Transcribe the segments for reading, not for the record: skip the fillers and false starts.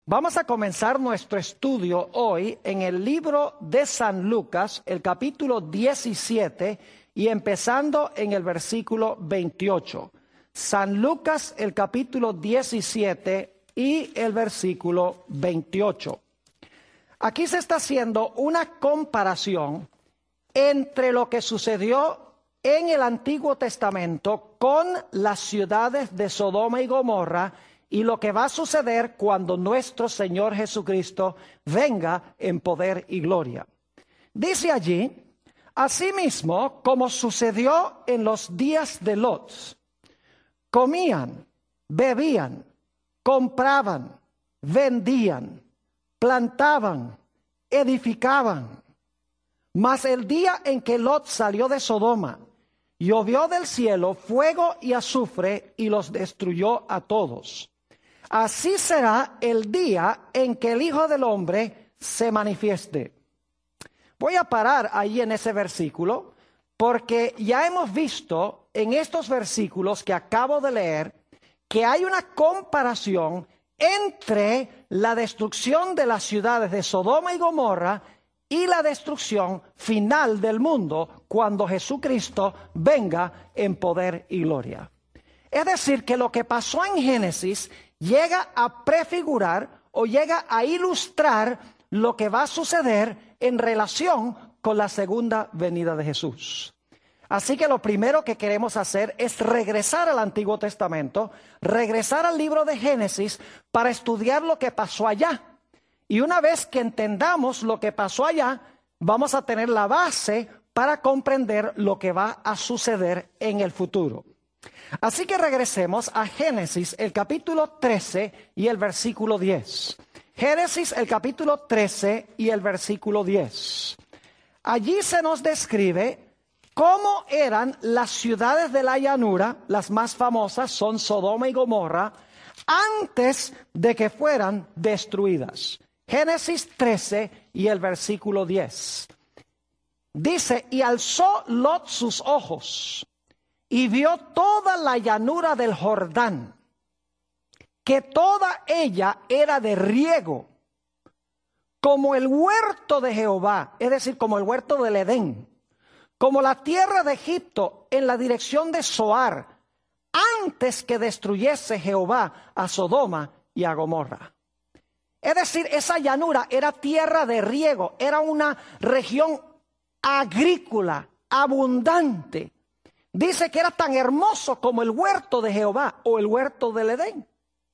Vamos a comenzar nuestro estudio hoy en el libro de San Lucas, el capítulo 17 y empezando en el versículo 28. San Lucas, el capítulo 17 y el versículo 28. Aquí se está haciendo una comparación entre lo que sucedió en el Antiguo Testamento con las ciudades de Sodoma y Gomorra y lo que va a suceder cuando nuestro Señor Jesucristo venga en poder y gloria. Dice allí, asimismo, como sucedió en los días de Lot, comían, bebían, compraban, vendían, plantaban, edificaban. Mas el día en que Lot salió de Sodoma, llovió del cielo fuego y azufre y los destruyó a todos. Así será el día en que el Hijo del Hombre se manifieste. Voy a parar ahí en ese versículo porque ya hemos visto en estos versículos que acabo de leer que hay una comparación entre la destrucción de las ciudades de Sodoma y Gomorra y la destrucción final del mundo cuando Jesucristo venga en poder y gloria. Es decir, que lo que pasó en Génesis llega a prefigurar o llega a ilustrar lo que va a suceder en relación con la segunda venida de Jesús. Así que lo primero que queremos hacer es regresar al Antiguo Testamento, regresar al libro de Génesis para estudiar lo que pasó allá. Y una vez que entendamos lo que pasó allá, vamos a tener la base para comprender lo que va a suceder en el futuro. Así que regresemos a Génesis, el capítulo 13 y el versículo 10. Génesis, el capítulo 13 y el versículo 10. Allí se nos describe cómo eran las ciudades de la llanura, las más famosas son Sodoma y Gomorra, antes de que fueran destruidas. Génesis 13 y el versículo 10. Dice, y alzó Lot sus ojos y vio toda la llanura del Jordán, que toda ella era de riego, como el huerto de Jehová, es decir, como el huerto del Edén, como la tierra de Egipto en la dirección de Zoar, antes que destruyese Jehová a Sodoma y a Gomorra. Es decir, esa llanura era tierra de riego, era una región agrícola, abundante. Dice que era tan hermoso como el huerto de Jehová o el huerto del Edén.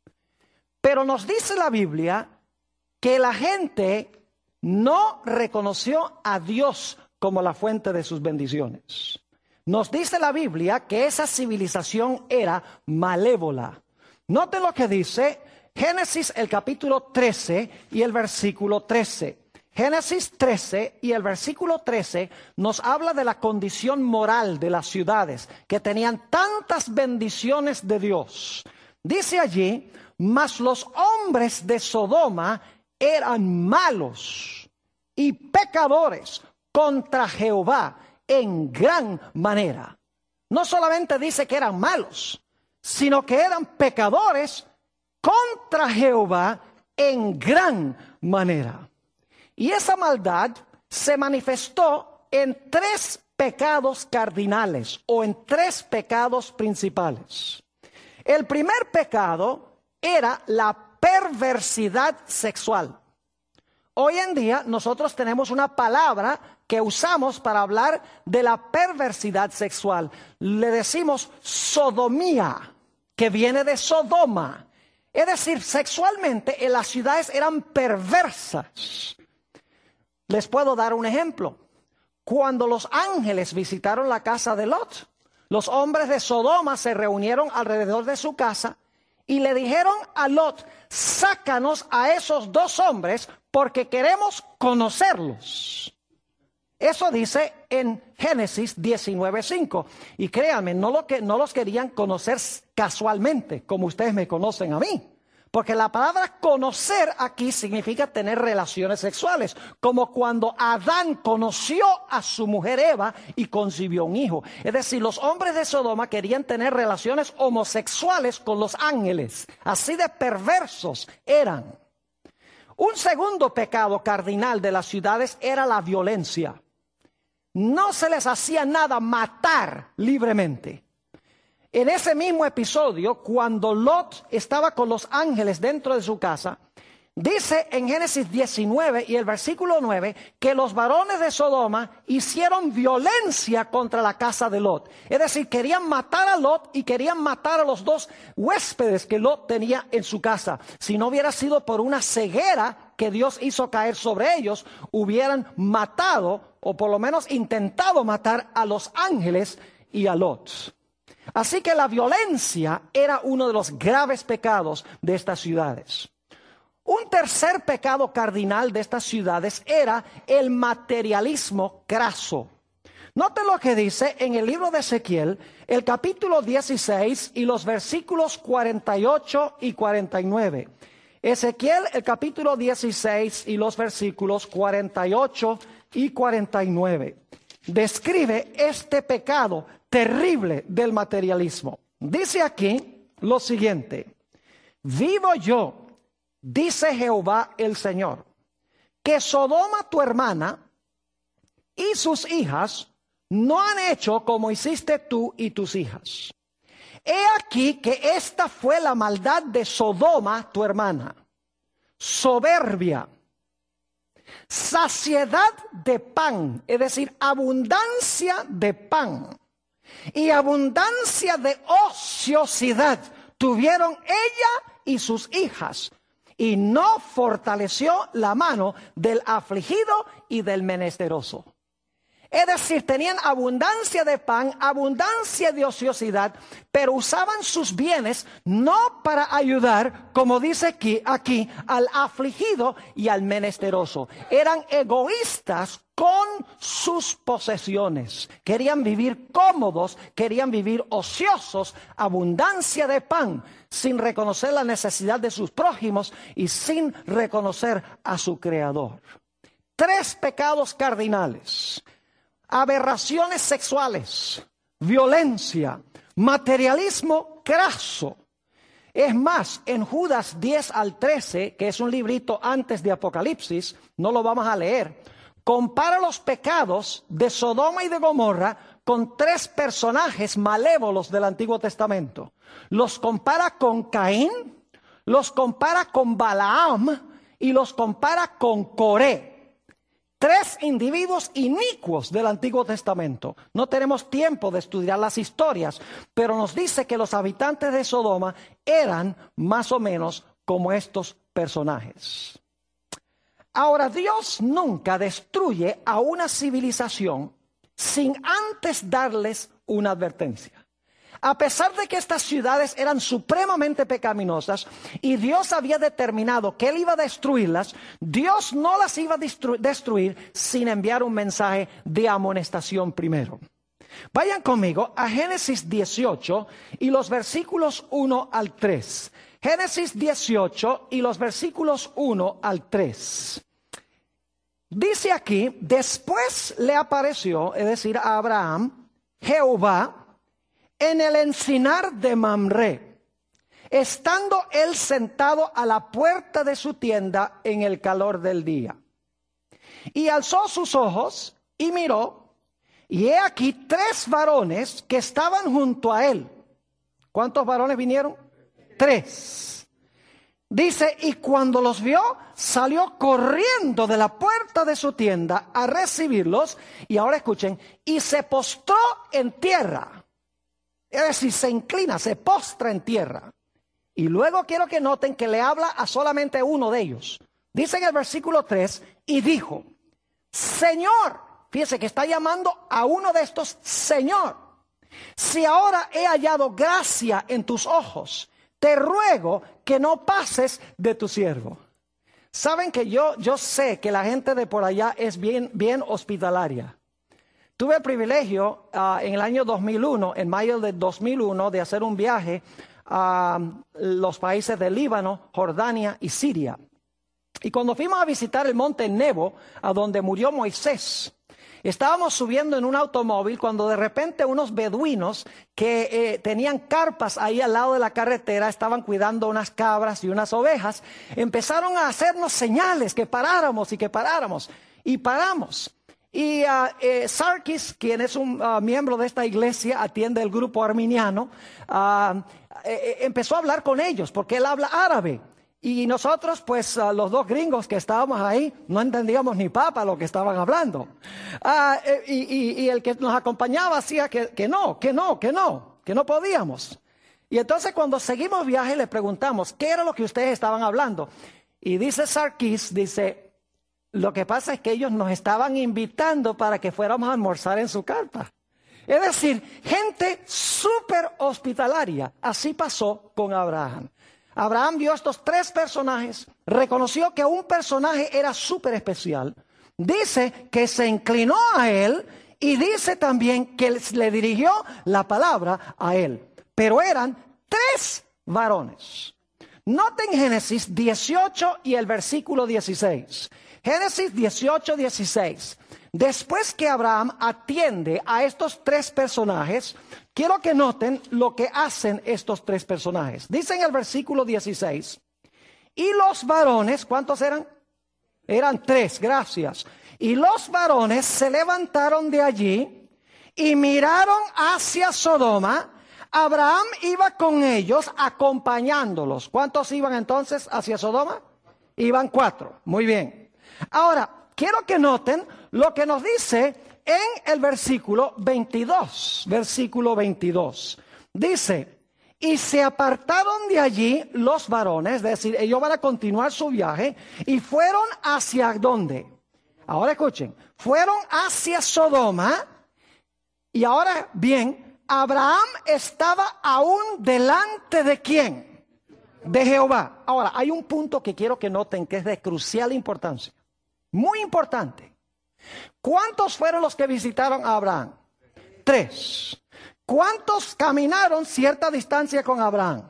Pero nos dice la Biblia que la gente no reconoció a Dios como la fuente de sus bendiciones. Nos dice la Biblia que esa civilización era malévola. Note lo que dice Génesis el capítulo 13 y el versículo 13. Génesis 13 y el versículo 13 nos habla de la condición moral de las ciudades que tenían tantas bendiciones de Dios. Dice allí, mas los hombres de Sodoma eran malos y pecadores contra Jehová en gran manera. No solamente dice que eran malos, sino que eran pecadores contra Jehová en gran manera. Y esa maldad se manifestó en tres pecados cardinales o en tres pecados principales. El primer pecado era la perversidad sexual. Hoy en día nosotros tenemos una palabra que usamos para hablar de la perversidad sexual. Le decimos sodomía, que viene de Sodoma. Es decir, sexualmente en las ciudades eran perversas. Les puedo dar un ejemplo. Cuando los ángeles visitaron la casa de Lot, los hombres de Sodoma se reunieron alrededor de su casa y le dijeron a Lot, sácanos a esos dos hombres porque queremos conocerlos. Eso dice en Génesis 19:5. Y créanme, no los querían conocer casualmente, como ustedes me conocen a mí. Porque la palabra conocer aquí significa tener relaciones sexuales, como cuando Adán conoció a su mujer Eva y concibió un hijo. Es decir, los hombres de Sodoma querían tener relaciones homosexuales con los ángeles, así de perversos eran. Un segundo pecado cardinal de las ciudades era la violencia. No se les hacía nada matar libremente. En ese mismo episodio, cuando Lot estaba con los ángeles dentro de su casa, dice en Génesis 19 y el versículo 9 que los varones de Sodoma hicieron violencia contra la casa de Lot. Es decir, querían matar a Lot y querían matar a los dos huéspedes que Lot tenía en su casa. Si no hubiera sido por una ceguera que Dios hizo caer sobre ellos, hubieran matado o por lo menos intentado matar a los ángeles y a Lot. Así que la violencia era uno de los graves pecados de estas ciudades. Un tercer pecado cardinal de estas ciudades era el materialismo craso. Noten lo que dice en el libro de Ezequiel, el capítulo 16 y los versículos 48 y 49. Ezequiel, el capítulo 16 y los versículos 48 y 49. Describe este pecado terrible del materialismo. Dice aquí lo siguiente: vivo yo, dice Jehová el Señor, que Sodoma tu hermana y sus hijas no han hecho como hiciste tú y tus hijas. He aquí que esta fue la maldad de Sodoma tu hermana: soberbia, saciedad de pan, es decir, abundancia de pan, y abundancia de ociosidad tuvieron ella y sus hijas, y no fortaleció la mano del afligido y del menesteroso. Es decir, tenían abundancia de pan, abundancia de ociosidad, pero usaban sus bienes no para ayudar, como dice aquí, al afligido y al menesteroso. Eran egoístas con sus posesiones. Querían vivir cómodos, querían vivir ociosos, abundancia de pan, sin reconocer la necesidad de sus prójimos y sin reconocer a su Creador. 3 pecados cardinales: aberraciones sexuales, violencia, materialismo craso. Es más, en Judas 10 al 13, que es un librito antes de Apocalipsis, no lo vamos a leer, compara los pecados de Sodoma y de Gomorra con 3 personajes malévolos del Antiguo Testamento. Los compara con Caín, los compara con Balaam y los compara con Coré. 3 individuos inicuos del Antiguo Testamento. No tenemos tiempo de estudiar las historias, pero nos dice que los habitantes de Sodoma eran más o menos como estos personajes. Ahora, Dios nunca destruye a una civilización sin antes darles una advertencia. A pesar de que estas ciudades eran supremamente pecaminosas y Dios había determinado que Él iba a destruirlas, Dios no las iba a destruir sin enviar un mensaje de amonestación primero. Vayan conmigo a Génesis 18 y los versículos 1 al 3. Génesis 18 y los versículos 1 al 3. Dice aquí: después le apareció, es decir, a Abraham, Jehová, en el encinar de Mamre, estando él sentado a la puerta de su tienda en el calor del día. Y alzó sus ojos y miró, y he aquí 3 varones que estaban junto a él. ¿Cuántos varones vinieron? 3. Dice, y cuando los vio, salió corriendo de la puerta de su tienda a recibirlos. Y ahora escuchen, y se postró en tierra. Es decir, se inclina, se postra en tierra. Y luego quiero que noten que le habla a solamente uno de ellos. Dice en el versículo 3, y dijo: Señor, fíjese que está llamando a uno de estos Señor, si ahora he hallado gracia en tus ojos, te ruego que no pases de tu siervo. Saben que yo sé que la gente de por allá es bien hospitalaria. Tuve el privilegio en el año 2001, en mayo de 2001, de hacer un viaje a los países de Líbano, Jordania y Siria. Y cuando fuimos a visitar el monte Nebo, a donde murió Moisés, Estábamos subiendo en un automóvil cuando de repente unos beduinos que tenían carpas ahí al lado de la carretera, estaban cuidando unas cabras y unas ovejas, empezaron a hacernos señales que paráramos y que paráramos. Y paramos. Y Sarkis, quien es un miembro de esta iglesia, atiende el grupo arminiano, empezó a hablar con ellos porque él habla árabe. Y nosotros, pues, los dos gringos que estábamos ahí, no entendíamos ni papa lo que estaban hablando. Y el que nos acompañaba hacía que no podíamos. Y entonces cuando seguimos viaje le preguntamos, ¿qué era lo que ustedes estaban hablando? Y dice Sarkis, dice, lo que pasa es que ellos nos estaban invitando para que fuéramos a almorzar en su carpa. Es decir, gente súper hospitalaria. Así pasó con Abraham. Abraham vio a estos tres personajes, reconoció que un personaje era súper especial, dice que se inclinó a él y dice también que le dirigió la palabra a él. Pero eran tres varones. Noten Génesis 18 y el versículo 16. Génesis 18, 16. Después que Abraham atiende a estos tres personajes, quiero que noten lo que hacen estos tres personajes. Dice en el versículo 16, y los varones, ¿cuántos eran? Eran tres, gracias. Y los varones se levantaron de allí y miraron hacia Sodoma. Abraham iba con ellos acompañándolos. ¿Cuántos iban entonces hacia Sodoma? Iban 4, muy bien. Ahora, quiero que noten lo que nos dice en el versículo 22. Versículo 22. Dice, y se apartaron de allí los varones, es decir, ellos van a continuar su viaje, y fueron hacia ¿dónde? Ahora escuchen, fueron hacia Sodoma, y ahora bien, Abraham estaba aún delante de ¿quién? De Jehová. Ahora, hay un punto que quiero que noten que es de crucial importancia. Muy importante. ¿Cuántos fueron los que visitaron a Abraham? 3. ¿Cuántos caminaron cierta distancia con Abraham?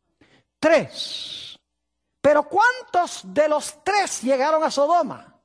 3. Pero ¿cuántos de los 3 llegaron a Sodoma?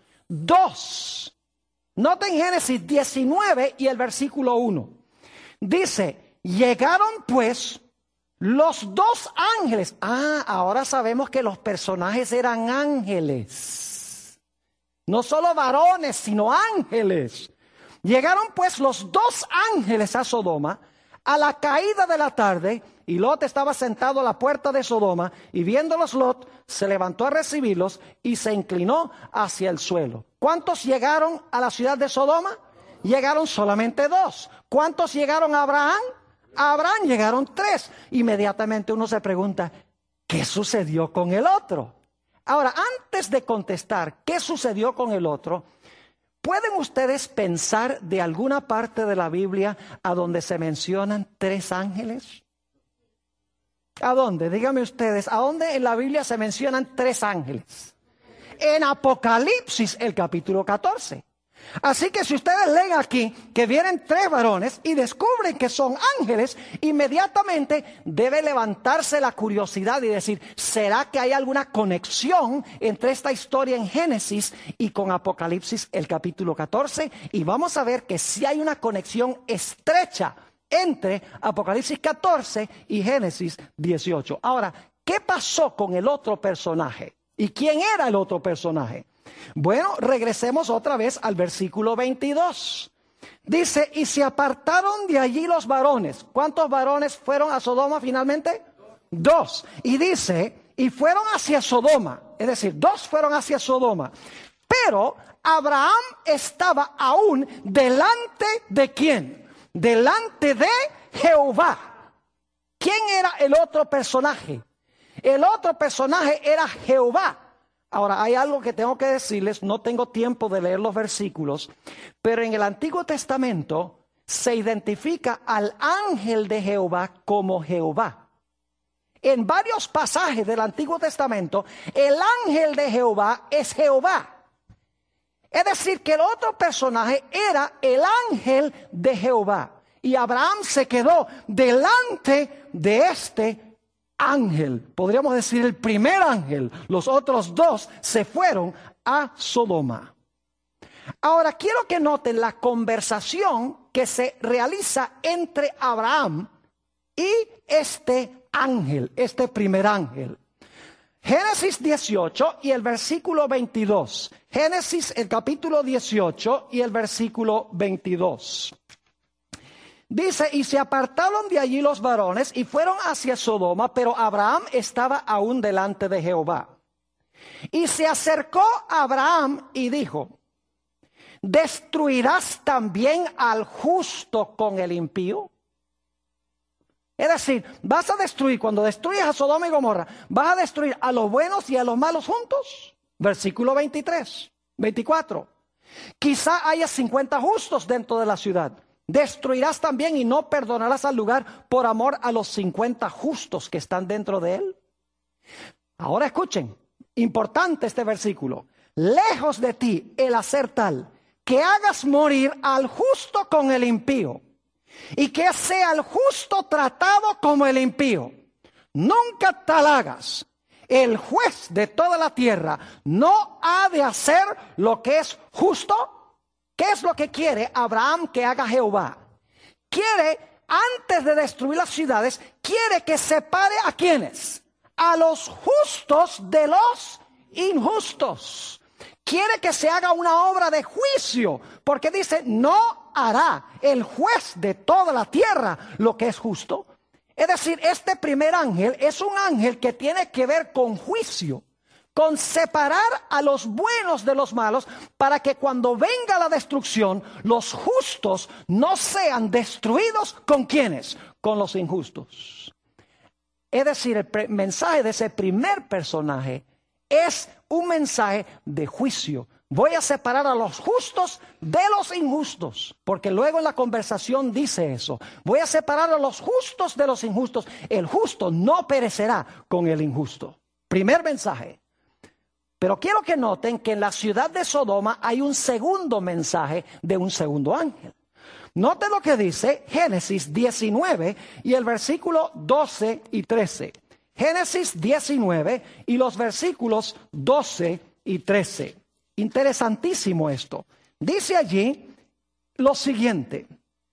2. Noten Génesis 19 y el versículo 1. Dice, llegaron pues los 2 ángeles. Ahora sabemos que los personajes eran ángeles. No solo varones, sino ángeles. Llegaron pues los 2 ángeles a Sodoma a la caída de la tarde, y Lot estaba sentado a la puerta de Sodoma, y viéndolos Lot, se levantó a recibirlos y se inclinó hacia el suelo. ¿Cuántos llegaron a la ciudad de Sodoma? Llegaron solamente 2. ¿Cuántos llegaron a Abraham? A Abraham llegaron 3. Inmediatamente uno se pregunta, ¿qué sucedió con el otro? Ahora, antes de contestar qué sucedió con el otro, ¿pueden ustedes pensar de alguna parte de la Biblia a donde se mencionan 3 ángeles? ¿A dónde? Díganme ustedes, ¿a dónde en la Biblia se mencionan 3 ángeles? En Apocalipsis, el capítulo 14. Así que si ustedes leen aquí que vienen 3 varones y descubren que son ángeles, inmediatamente debe levantarse la curiosidad y decir, ¿será que hay alguna conexión entre esta historia en Génesis y con Apocalipsis el capítulo 14? Y vamos a ver que sí hay una conexión estrecha entre Apocalipsis 14 y Génesis 18. Ahora, ¿qué pasó con el otro personaje? ¿Y quién era el otro personaje? Bueno, regresemos otra vez al versículo 22. Dice, y se apartaron de allí los varones. ¿Cuántos varones fueron a Sodoma finalmente? 2. Y dice, y fueron hacia Sodoma. Es decir, 2 fueron hacia Sodoma. Pero Abraham estaba aún delante de ¿quién? Delante de Jehová. ¿Quién era el otro personaje? El otro personaje era Jehová. Ahora, hay algo que tengo que decirles, no tengo tiempo de leer los versículos, pero en el Antiguo Testamento se identifica al ángel de Jehová como Jehová. En varios pasajes del Antiguo Testamento, el ángel de Jehová es Jehová. Es decir, que el otro personaje era el ángel de Jehová. Y Abraham se quedó delante de este ángel, podríamos decir el primer ángel. Los otros 2 se fueron a Sodoma. Ahora quiero que noten la conversación que se realiza entre Abraham y este ángel, este primer ángel. Génesis 18 y el versículo 22. Génesis el capítulo 18 y el versículo 22. Dice, y se apartaron de allí los varones y fueron hacia Sodoma, pero Abraham estaba aún delante de Jehová. Y se acercó a Abraham y dijo, ¿destruirás también al justo con el impío? Es decir, vas a destruir, cuando destruyes a Sodoma y Gomorra, vas a destruir a los buenos y a los malos juntos. Versículo 24. Quizá haya 50 justos dentro de la ciudad. Destruirás también y no perdonarás al lugar por amor a los 50 justos que están dentro de él. Ahora escuchen, importante este versículo. Lejos de ti el hacer tal, que hagas morir al justo con el impío, y que sea el justo tratado como el impío. Nunca tal hagas. El juez de toda la tierra no ha de hacer lo que es justo. ¿Qué es lo que quiere Abraham que haga Jehová? Quiere, antes de destruir las ciudades, quiere que separe a quienes, a los justos de los injustos. Quiere que se haga una obra de juicio, porque dice, no hará el juez de toda la tierra lo que es justo. Es decir, este primer ángel es un ángel que tiene que ver con juicio, con separar a los buenos de los malos, para que cuando venga la destrucción, los justos no sean destruidos. ¿Con quiénes? Con los injustos. Es decir, el mensaje de ese primer personaje es un mensaje de juicio. Voy a separar a los justos de los injustos, porque luego en la conversación dice eso. Voy a separar a los justos de los injustos. El justo no perecerá con el injusto. Primer mensaje. Pero quiero que noten que en la ciudad de Sodoma hay un segundo mensaje de un segundo ángel. Noten lo que dice Génesis 19 y el versículo 12 y 13. Génesis 19 y los versículos 12 y 13. Interesantísimo esto. Dice allí lo siguiente.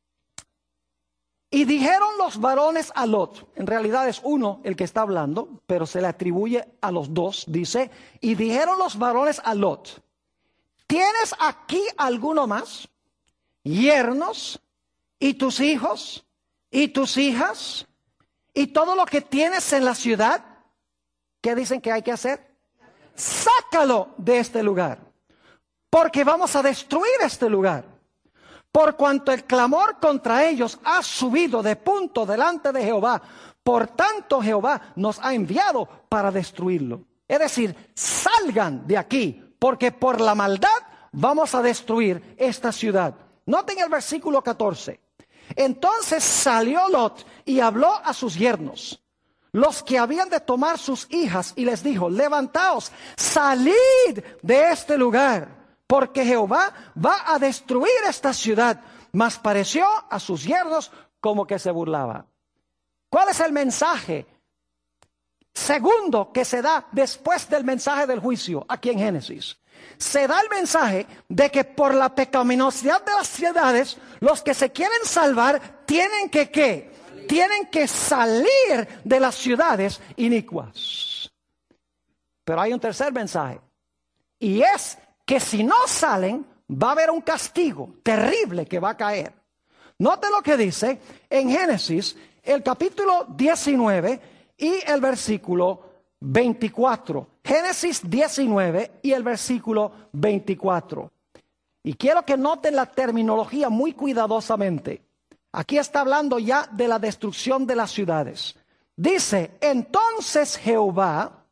Y dijeron los varones a Lot, en realidad es uno el que está hablando, pero se le atribuye a los dos, dice, y dijeron los varones a Lot, ¿tienes aquí alguno más? Yernos, y tus hijos, y tus hijas, y todo lo que tienes en la ciudad. ¿Qué dicen que hay que hacer? Sácalo de este lugar, porque vamos a destruir este lugar. Por cuanto el clamor contra ellos ha subido de punto delante de Jehová, por tanto Jehová nos ha enviado para destruirlo. Es decir, salgan de aquí, porque por la maldad vamos a destruir esta ciudad. Noten el versículo 14. Entonces salió Lot y habló a sus yernos, los que habían de tomar sus hijas, y les dijo, levantaos, salid de este lugar, porque Jehová va a destruir esta ciudad. Mas pareció a sus yernos como que se burlaba. ¿Cuál es el mensaje segundo que se da después del mensaje del juicio aquí en Génesis? Se da el mensaje de que por la pecaminosidad de las ciudades, los que se quieren salvar tienen que ¿qué? Tienen que salir de las ciudades inicuas. Pero hay un tercer mensaje, y es que si no salen, va a haber un castigo terrible que va a caer. Note lo que dice en Génesis, el capítulo 19 y el versículo 24. Génesis 19 y el versículo 24. Y quiero que noten la terminología muy cuidadosamente. Aquí está hablando ya de la destrucción de las ciudades. Dice, entonces Jehová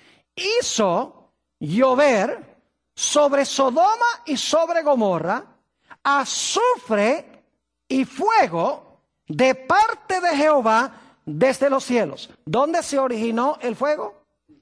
hizo llover sobre Sodoma y sobre Gomorra azufre y fuego de parte de Jehová desde los cielos. ¿Dónde se originó el fuego?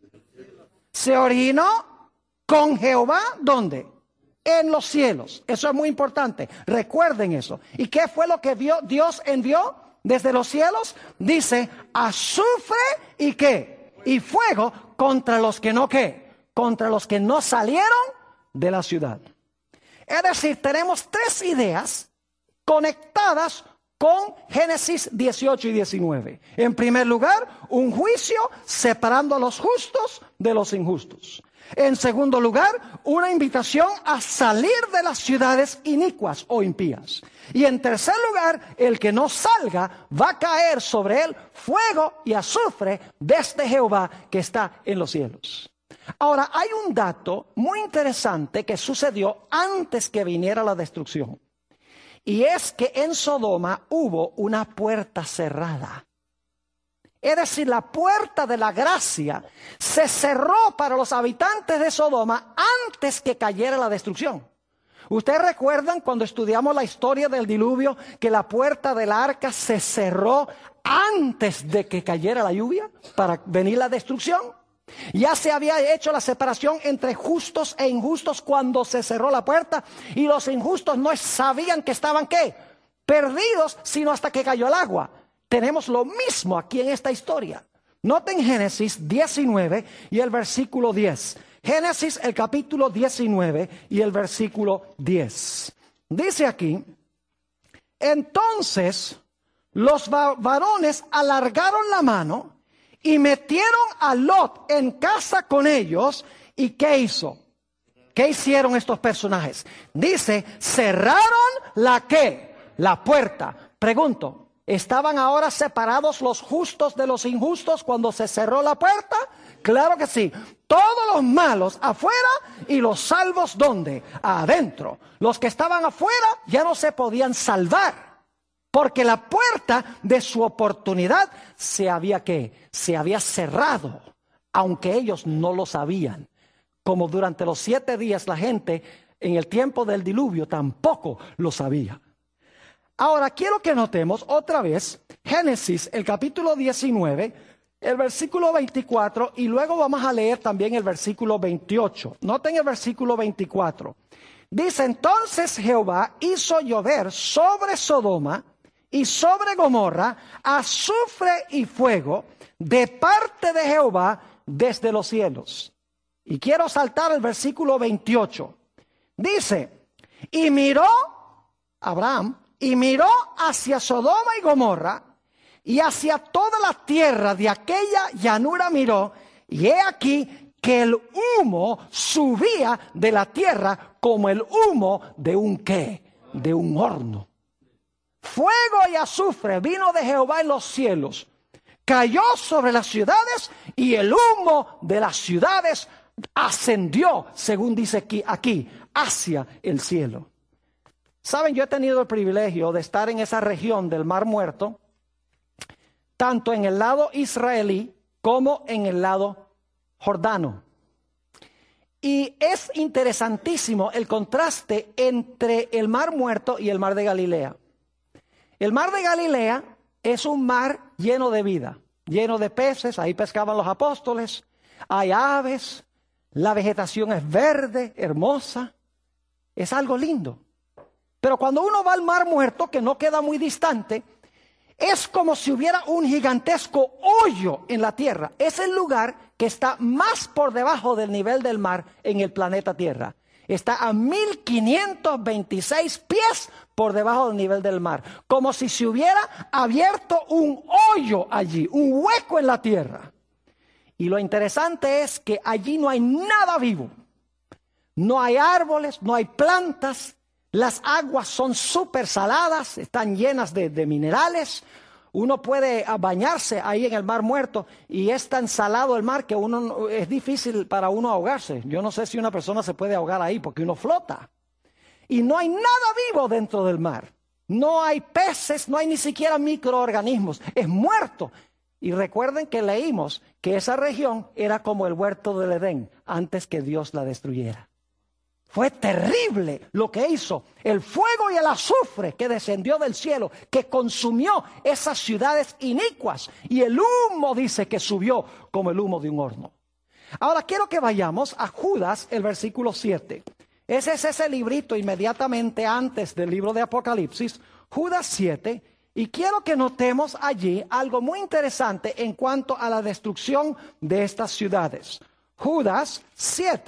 Se originó con Jehová, ¿dónde? En los cielos. Eso es muy importante. Recuerden eso. ¿Y qué fue lo que Dios envió desde los cielos? Dice, azufre y ¿qué? Y fuego contra los que no ¿qué? Contra los que no salieron de la ciudad. Es decir, tenemos tres ideas conectadas con Génesis 18 y 19. En primer lugar, un juicio separando a los justos de los injustos. En segundo lugar, una invitación a salir de las ciudades inicuas o impías. Y en tercer lugar, el que no salga va a caer sobre él fuego y azufre desde Jehová que está en los cielos. Ahora, hay un dato muy interesante que sucedió antes que viniera la destrucción. Y es que en Sodoma hubo una puerta cerrada. Es decir, la puerta de la gracia se cerró para los habitantes de Sodoma antes que cayera la destrucción. ¿Ustedes recuerdan cuando estudiamos la historia del diluvio que la puerta del arca se cerró antes de que cayera la lluvia para venir la destrucción? Ya se había hecho la separación entre justos e injustos cuando se cerró la puerta, y los injustos no sabían que estaban ¿qué? Perdidos, sino hasta que cayó el agua. Tenemos lo mismo aquí en esta historia. Noten Génesis 19 y el versículo 10. Génesis el capítulo 19 y el versículo 10. Dice aquí: entonces los varones alargaron la mano y metieron a Lot en casa con ellos. ¿Y qué hizo? ¿Qué hicieron estos personajes? Dice, cerraron la ¿qué? La puerta. Pregunto, ¿estaban ahora separados los justos de los injustos cuando se cerró la puerta? Claro que sí. Todos los malos afuera y los salvos ¿dónde? Adentro. Los que estaban afuera ya no se podían salvar, porque la puerta de su oportunidad se había cerrado, aunque ellos no lo sabían. Como durante los 7 días la gente en el tiempo del diluvio tampoco lo sabía. Ahora quiero que notemos otra vez Génesis, el capítulo 19, el versículo 24, y luego vamos a leer también el versículo 28. Noten el versículo 24. Dice, entonces Jehová hizo llover sobre Sodoma y sobre Gomorra azufre y fuego de parte de Jehová desde los cielos. Y quiero saltar el versículo 28. Dice, y miró Abraham, y miró hacia Sodoma y Gomorra, y hacia toda la tierra de aquella llanura miró, y he aquí que el humo subía de la tierra como el humo de un ¿qué? De un horno. Fuego y azufre vino de Jehová en los cielos, cayó sobre las ciudades, y el humo de las ciudades ascendió, según dice aquí, hacia el cielo. Saben, yo he tenido el privilegio de estar en esa región del Mar Muerto, tanto en el lado israelí como en el lado jordano. Y es interesantísimo el contraste entre el Mar Muerto y el Mar de Galilea. El Mar de Galilea es un mar lleno de vida, lleno de peces, ahí pescaban los apóstoles, hay aves, la vegetación es verde, hermosa, es algo lindo. Pero cuando uno va al Mar Muerto, que no queda muy distante, es como si hubiera un gigantesco hoyo en la tierra. Es el lugar que está más por debajo del nivel del mar en el planeta Tierra. Está a 1526 pies por debajo del nivel del mar. Como si se hubiera abierto un hoyo allí, un hueco en la tierra. Y lo interesante es que allí no hay nada vivo. No hay árboles, no hay plantas. Las aguas son súper saladas, están llenas de minerales. Uno puede bañarse ahí en el Mar Muerto y es tan salado el mar que es difícil para uno ahogarse. Yo no sé si una persona se puede ahogar ahí porque uno flota. Y no hay nada vivo dentro del mar. No hay peces, no hay ni siquiera microorganismos. Es muerto. Y recuerden que leímos que esa región era como el huerto del Edén antes que Dios la destruyera. Fue terrible lo que hizo el fuego y el azufre que descendió del cielo, que consumió esas ciudades inicuas, y el humo dice que subió como el humo de un horno. Ahora quiero que vayamos a Judas, el versículo 7. Ese es ese librito inmediatamente antes del libro de Apocalipsis, Judas 7, y quiero que notemos allí algo muy interesante en cuanto a la destrucción de estas ciudades. Judas 7,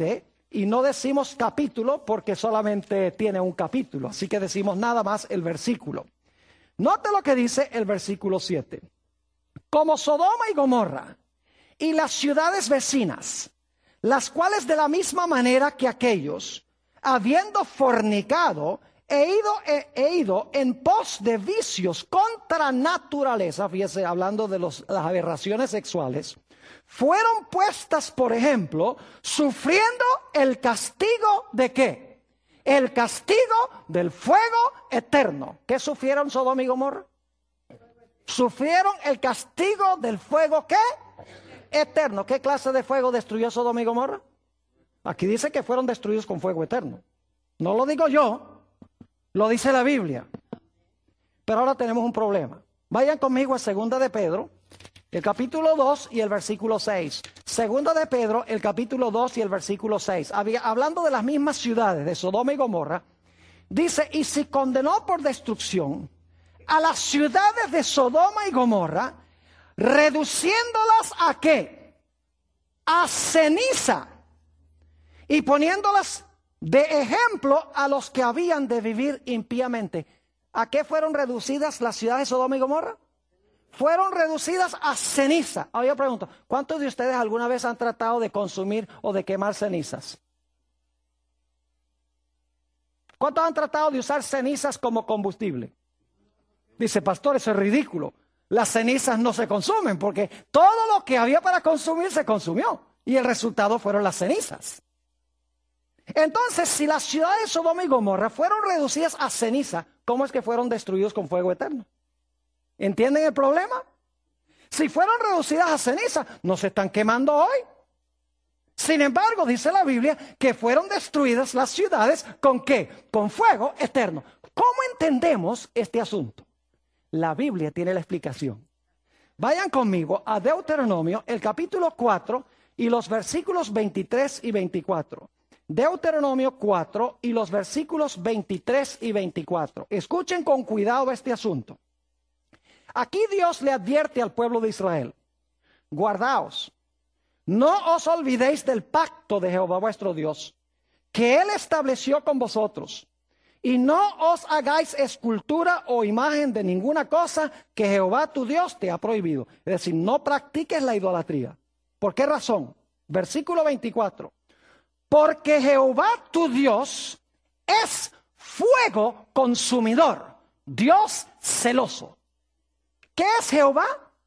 y no decimos capítulo porque solamente tiene un capítulo, así que decimos nada más el versículo. Note lo que dice el versículo 7. Como Sodoma y Gomorra y las ciudades vecinas, las cuales de la misma manera que aquellos, habiendo fornicado, he ido en pos de vicios contra naturaleza, fíjese, hablando de las aberraciones sexuales, fueron puestas, por ejemplo, sufriendo el castigo ¿de qué? El castigo del fuego eterno. ¿Qué sufrieron Sodoma y Gomorra? Sufrieron el castigo del fuego ¿qué? Eterno. ¿Qué clase de fuego destruyó Sodoma y Gomorra? Aquí dice que fueron destruidos con fuego eterno. No lo digo yo, lo dice la Biblia. Pero ahora tenemos un problema. Vayan conmigo a 2 de Pedro, el capítulo 2 y el versículo 6. 2 de Pedro, el capítulo 2 y el versículo 6. Hablando de las mismas ciudades de Sodoma y Gomorra, dice, y si condenó por destrucción a las ciudades de Sodoma y Gomorra, reduciéndolas ¿a qué? A ceniza, y poniéndolas de ejemplo a los que habían de vivir impíamente. ¿A qué fueron reducidas las ciudades de Sodoma y Gomorra? Fueron reducidas a ceniza. Ahora yo pregunto, ¿cuántos de ustedes alguna vez han tratado de consumir o de quemar cenizas? ¿Cuántos han tratado de usar cenizas como combustible? Dice, pastor, eso es ridículo. Las cenizas no se consumen porque todo lo que había para consumir se consumió. Y el resultado fueron las cenizas. Entonces, si las ciudades de Sodoma y Gomorra fueron reducidas a ceniza, ¿cómo es que fueron destruidos con fuego eterno? ¿Entienden el problema? Si fueron reducidas a ceniza, no se están quemando hoy. Sin embargo, dice la Biblia que fueron destruidas las ciudades ¿con qué? Con fuego eterno. ¿Cómo entendemos este asunto? La Biblia tiene la explicación. Vayan conmigo a Deuteronomio, el capítulo 4 y los versículos 23 y 24. Deuteronomio 4 y los versículos 23 y 24. Escuchen con cuidado este asunto. Aquí Dios le advierte al pueblo de Israel: guardaos, no os olvidéis del pacto de Jehová vuestro Dios, que Él estableció con vosotros, y no os hagáis escultura o imagen de ninguna cosa que Jehová tu Dios te ha prohibido. Es decir, no practiques la idolatría. ¿Por qué razón? Versículo 24. Porque Jehová tu Dios es fuego consumidor, Dios celoso. ¿Qué es Jehová?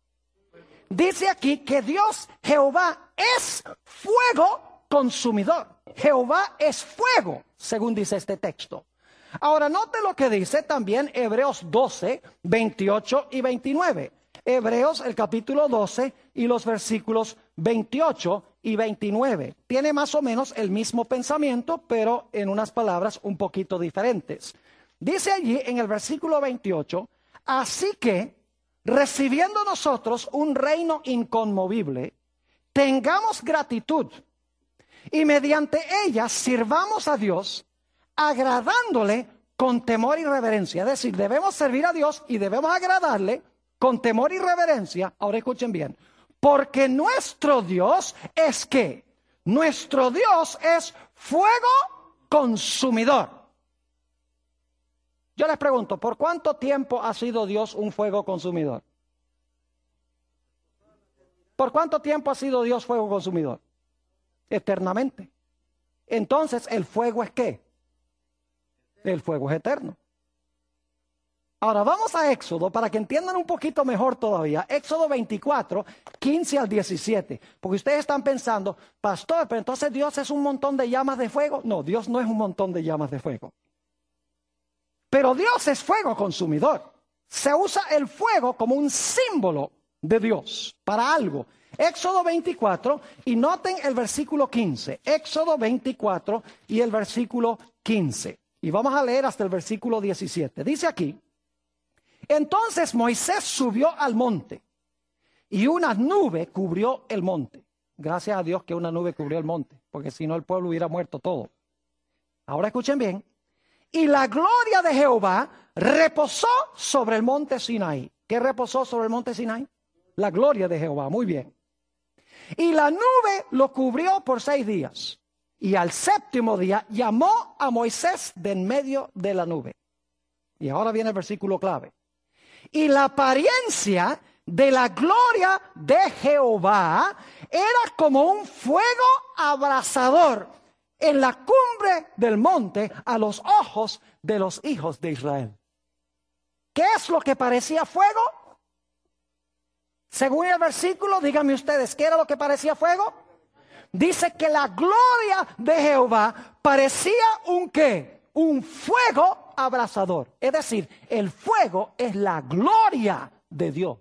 Dice aquí que Dios, Jehová, es fuego consumidor. Jehová es fuego, según dice este texto. Ahora, note lo que dice también Hebreos 12, 28 y 29. Hebreos, el capítulo 12 y los versículos 28 y 29. Tiene más o menos el mismo pensamiento, pero en unas palabras un poquito diferentes. Dice allí en el versículo 28, así que, recibiendo nosotros un reino inconmovible, tengamos gratitud y mediante ella sirvamos a Dios, agradándole con temor y reverencia. Es decir, debemos servir a Dios y debemos agradarle con temor y reverencia. Ahora escuchen bien. Porque nuestro Dios es ¿qué? Nuestro Dios es fuego consumidor. Yo les pregunto, ¿por cuánto tiempo ha sido Dios un fuego consumidor? ¿Por cuánto tiempo ha sido Dios fuego consumidor? Eternamente. Entonces, ¿el fuego es qué? El fuego es eterno. Ahora vamos a Éxodo para que entiendan un poquito mejor todavía. Éxodo 24, 15 al 17. Porque ustedes están pensando, pastor, pero entonces Dios es un montón de llamas de fuego. No, Dios no es un montón de llamas de fuego. Pero Dios es fuego consumidor. Se usa el fuego como un símbolo de Dios para algo. Éxodo 24 y noten el versículo 15. Éxodo 24 y el versículo 15. Y vamos a leer hasta el versículo 17. Dice aquí: entonces Moisés subió al monte y una nube cubrió el monte. Gracias a Dios que una nube cubrió el monte, porque si no el pueblo hubiera muerto todo. Ahora escuchen bien. Y la gloria de Jehová reposó sobre el monte Sinaí. ¿Qué reposó sobre el monte Sinaí? La gloria de Jehová, muy bien. Y la nube lo cubrió por 6 días. Y al séptimo día llamó a Moisés de en medio de la nube. Y ahora viene el versículo clave. Y la apariencia de la gloria de Jehová era como un fuego abrasador en la cumbre del monte a los ojos de los hijos de Israel. ¿Qué es lo que parecía fuego? Según el versículo, díganme ustedes, ¿qué era lo que parecía fuego? Dice que la gloria de Jehová parecía un ¿qué? Un fuego abrasador. Es decir, el fuego es la gloria de Dios.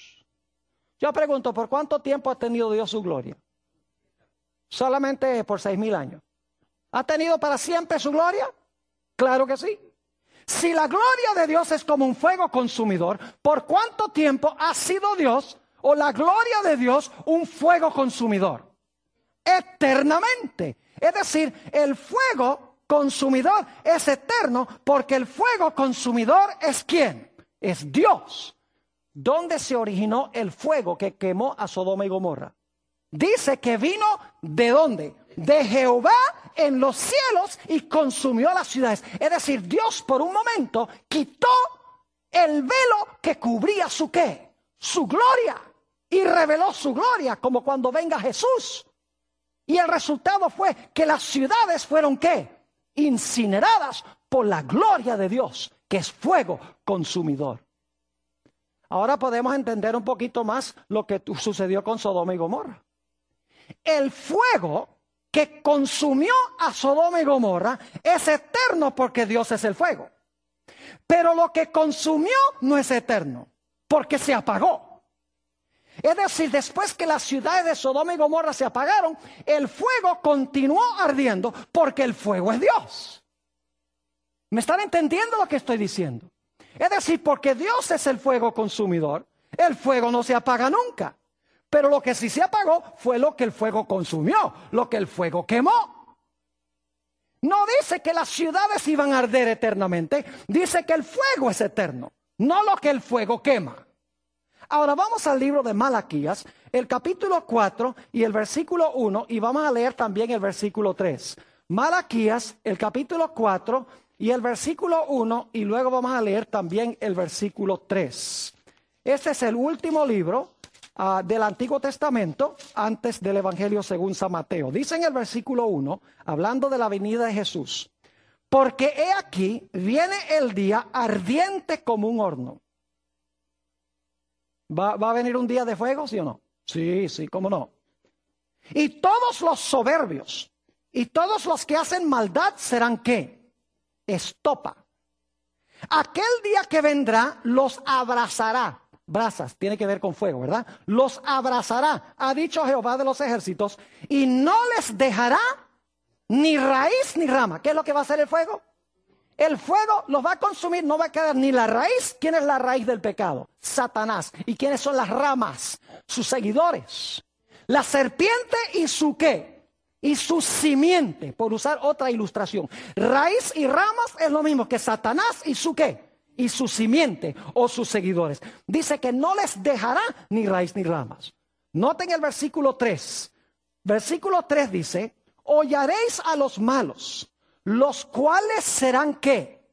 Yo pregunto, ¿por cuánto tiempo ha tenido Dios su gloria? Solamente por 6,000 años. ¿Ha tenido para siempre su gloria? Claro que sí. Si la gloria de Dios es como un fuego consumidor, ¿por cuánto tiempo ha sido Dios o la gloria de Dios un fuego consumidor? Eternamente. Es decir, el fuego consumidor es eterno porque el fuego consumidor es ¿quién? Es Dios. ¿Dónde se originó el fuego que quemó a Sodoma y Gomorra? Dice que vino ¿de dónde? De Jehová en los cielos y consumió las ciudades. Es decir, Dios por un momento quitó el velo que cubría su ¿qué? Su gloria. Y reveló su gloria como cuando venga Jesús. Y el resultado fue que las ciudades fueron ¿qué? Incineradas por la gloria de Dios, que es fuego consumidor. Ahora podemos entender un poquito más lo que sucedió con Sodoma y Gomorra. El fuego que consumió a Sodoma y Gomorra es eterno porque Dios es el fuego. Pero lo que consumió no es eterno porque se apagó. Es decir, después que las ciudades de Sodoma y Gomorra se apagaron, el fuego continuó ardiendo porque el fuego es Dios. ¿Me están entendiendo lo que estoy diciendo? Es decir, porque Dios es el fuego consumidor, el fuego no se apaga nunca. Pero lo que sí se apagó fue lo que el fuego consumió, lo que el fuego quemó. No dice que las ciudades iban a arder eternamente, dice que el fuego es eterno, no lo que el fuego quema. Ahora vamos al libro de Malaquías, el capítulo 4 y el versículo 1, y vamos a leer también el versículo 3. Malaquías, el capítulo 4 y el versículo 1, y luego vamos a leer también el versículo 3. Este es el último libro del Antiguo Testamento antes del Evangelio según San Mateo. Dice en el versículo 1, hablando de la venida de Jesús: porque he aquí, viene el día ardiente como un horno. ¿Va a venir un día de fuego, sí o no? Sí, cómo no. Y todos los soberbios y todos los que hacen maldad serán ¿qué? Estopa. Aquel día que vendrá los abrazará. Brasas, tiene que ver con fuego, ¿verdad? Los abrazará, ha dicho Jehová de los ejércitos, y no les dejará ni raíz ni rama. ¿Qué es lo que va a hacer el fuego? El fuego los va a consumir, no va a quedar ni la raíz. ¿Quién es la raíz del pecado? Satanás. ¿Y quiénes son las ramas? Sus seguidores. La serpiente y su ¿qué? Y su simiente, por usar otra ilustración. Raíz y ramas es lo mismo que Satanás y su ¿qué? Y su simiente o sus seguidores. Dice que no les dejará ni raíz ni ramas. Noten el versículo 3. Versículo 3 dice: hollaréis a los malos, los cuales serán ¿qué?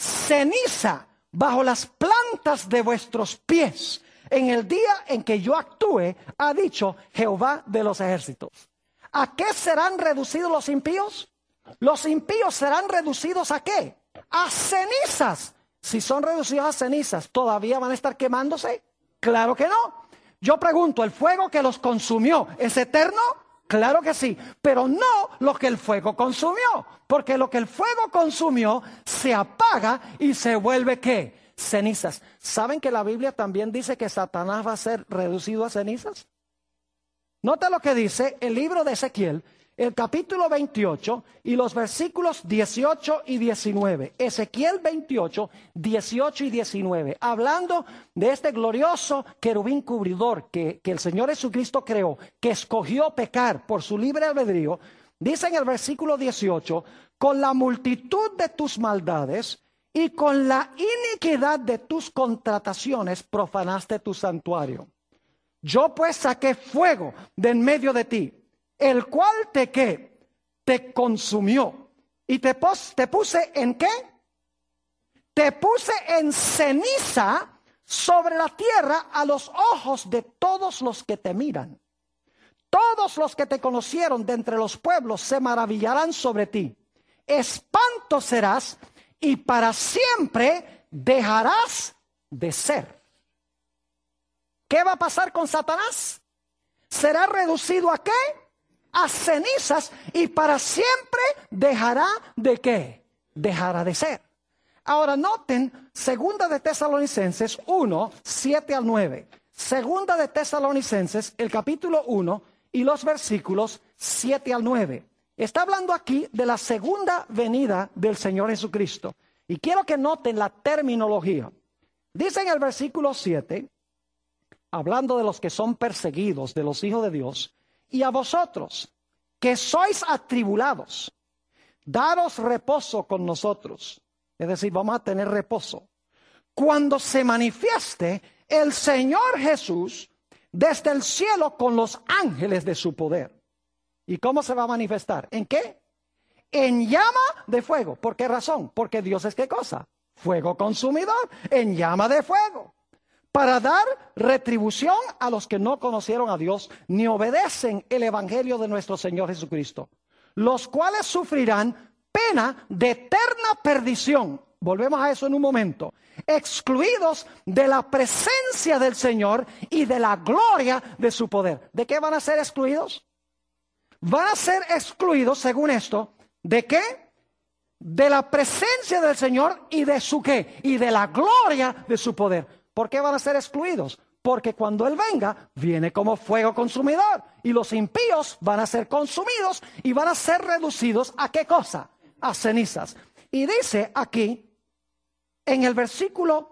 Ceniza bajo las plantas de vuestros pies, en el día en que yo actúe, ha dicho Jehová de los ejércitos. ¿A qué serán reducidos los impíos? Los impíos serán reducidos ¿a qué? A cenizas. Si son reducidos a cenizas, ¿todavía van a estar quemándose? Claro que no. Yo pregunto, ¿el fuego que los consumió es eterno? Claro que sí, pero no lo que el fuego consumió, porque lo que el fuego consumió se apaga y se vuelve ¿qué? Cenizas. ¿Saben que la Biblia también dice que Satanás va a ser reducido a cenizas? Nota lo que dice el libro de Ezequiel, el capítulo 28 y los versículos 18 y 19. Ezequiel 28, 18 y 19. Hablando de este glorioso querubín cubridor que el Señor Jesucristo creó, que escogió pecar por su libre albedrío. Dice en el versículo 18: con la multitud de tus maldades y con la iniquidad de tus contrataciones profanaste tu santuario. Yo pues saqué fuego de en medio de ti, el cual te ¿qué? te consumió. ¿Y te puse en qué? Te puse en ceniza sobre la tierra a los ojos de todos los que te miran. Todos los que te conocieron de entre los pueblos se maravillarán sobre ti. Espanto serás y para siempre dejarás de ser. ¿Qué va a pasar con Satanás? Será reducido ¿a qué? A cenizas y para siempre dejará de ¿qué? Dejará de ser. Ahora noten, segunda de Tesalonicenses 1, 7 al 9. Segunda de Tesalonicenses, el capítulo 1 y los versículos 7 al 9. Está hablando aquí de la segunda venida del Señor Jesucristo. Y quiero que noten la terminología. Dice en el versículo 7, hablando de los que son perseguidos, de los hijos de Dios, y a vosotros, que sois atribulados, daros reposo con nosotros. Es decir, vamos a tener reposo. Cuando se manifieste el Señor Jesús desde el cielo con los ángeles de su poder. ¿Y cómo se va a manifestar? ¿En qué? En llama de fuego. ¿Por qué razón? Porque Dios es ¿qué cosa? Fuego consumidor, en llama de fuego. Para dar retribución a los que no conocieron a Dios ni obedecen el evangelio de nuestro Señor Jesucristo, los cuales sufrirán pena de eterna perdición. Volvemos a eso en un momento. Excluidos de la presencia del Señor y de la gloria de su poder. ¿De qué van a ser excluidos? Van a ser excluidos, según esto, ¿de qué? De la presencia del Señor y de su ¿qué? Y de la gloria de su poder. ¿Por qué van a ser excluidos? Porque cuando Él venga, viene como fuego consumidor. Y los impíos van a ser consumidos y van a ser reducidos ¿a qué cosa? A cenizas. Y dice aquí, en el versículo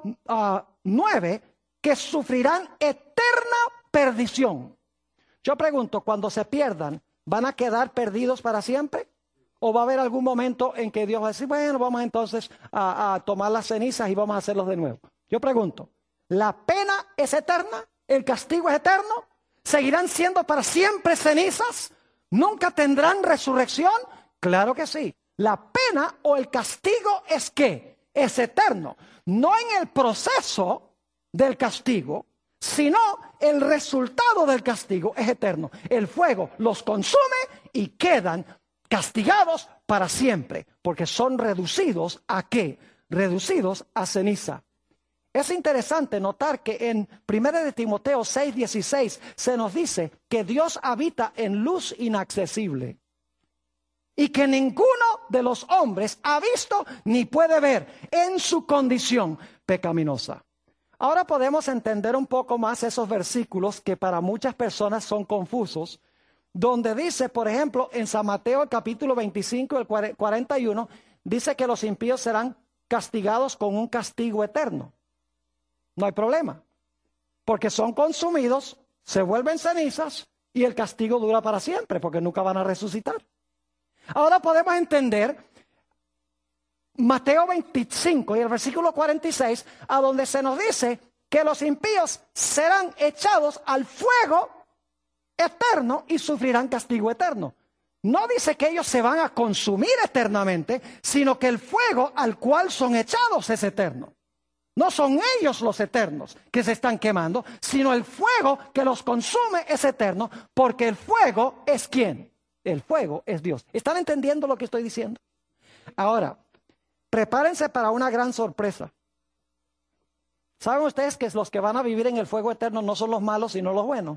9, que sufrirán eterna perdición. Yo pregunto, cuando se pierdan, ¿van a quedar perdidos para siempre? ¿O va a haber algún momento en que Dios va a decir, bueno, vamos entonces a tomar las cenizas y vamos a hacerlos de nuevo? Yo pregunto, ¿la pena es eterna? ¿El castigo es eterno? ¿Seguirán siendo para siempre cenizas? ¿Nunca tendrán resurrección? Claro que sí. La pena o el castigo es ¿qué? Es eterno. No en el proceso del castigo, sino el resultado del castigo es eterno. El fuego los consume y quedan castigados para siempre, porque son reducidos ¿a qué? Reducidos a ceniza. Es interesante notar que en 1 de Timoteo 6:16 se nos dice que Dios habita en luz inaccesible y que ninguno de los hombres ha visto ni puede ver en su condición pecaminosa. Ahora podemos entender un poco más esos versículos que para muchas personas son confusos, donde dice, por ejemplo, en San Mateo el capítulo 25, el 41, dice que los impíos serán castigados con un castigo eterno. No hay problema, porque son consumidos, se vuelven cenizas y el castigo dura para siempre, porque nunca van a resucitar. Ahora podemos entender Mateo 25 y el versículo 46, a donde se nos dice que los impíos serán echados al fuego eterno y sufrirán castigo eterno. No dice que ellos se van a consumir eternamente, sino que el fuego al cual son echados es eterno. No son ellos los eternos que se están quemando, sino el fuego que los consume es eterno, porque el fuego es ¿quién? El fuego es Dios. ¿Están entendiendo lo que estoy diciendo? Ahora, prepárense para una gran sorpresa. ¿Saben ustedes que los que van a vivir en el fuego eterno no son los malos, sino los buenos?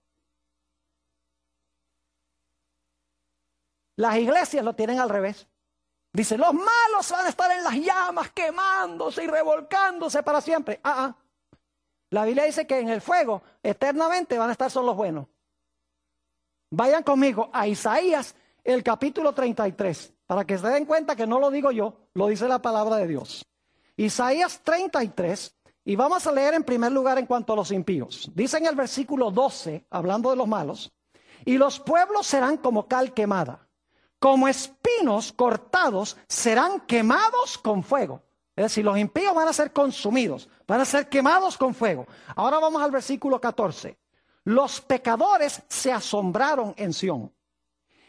Las iglesias lo tienen al revés. Dice, los malos van a estar en las llamas quemándose y revolcándose para siempre. La Biblia dice que en el fuego eternamente van a estar son los buenos. Vayan conmigo a Isaías, el capítulo 33, para que se den cuenta que no lo digo yo, lo dice la palabra de Dios. Isaías 33, y vamos a leer en primer lugar en cuanto a los impíos. Dice en el versículo 12, hablando de los malos, y los pueblos serán como cal quemada. Como espinos cortados serán quemados con fuego. Es decir, los impíos van a ser consumidos, van a ser quemados con fuego. Ahora vamos al versículo 14. Los pecadores se asombraron en Sión.